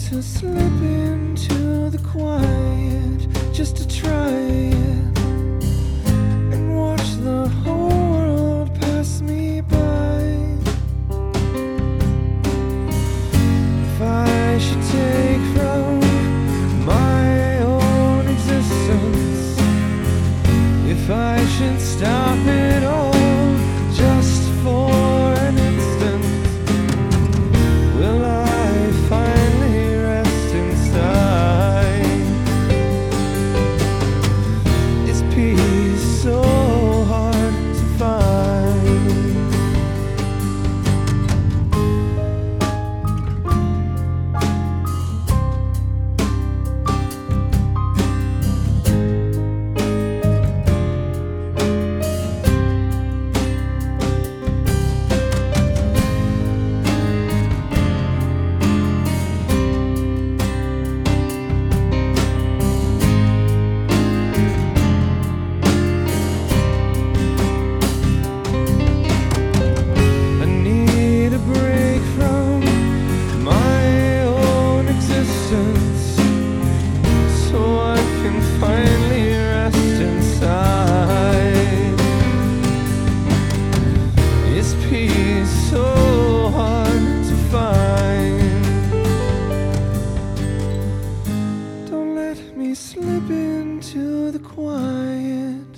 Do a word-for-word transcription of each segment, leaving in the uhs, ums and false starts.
to slip into the quiet, just to try it, and watch the whole world pass me by. If I should take from my own existence, if I should stop it all just for an instant, will I finally rest inside? Is peace so hard to find? So I can finally rest inside. Is peace so hard to find? Don't let me slip into the quiet.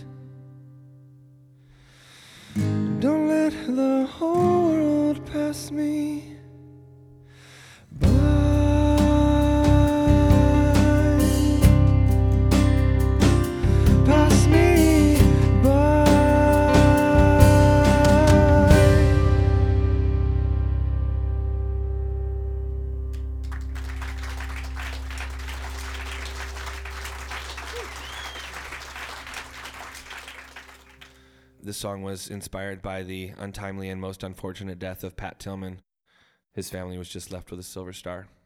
Don't let the whole world pass me by. This song was inspired by the untimely and most unfortunate death of Pat Tillman. His family was just left with a silver star.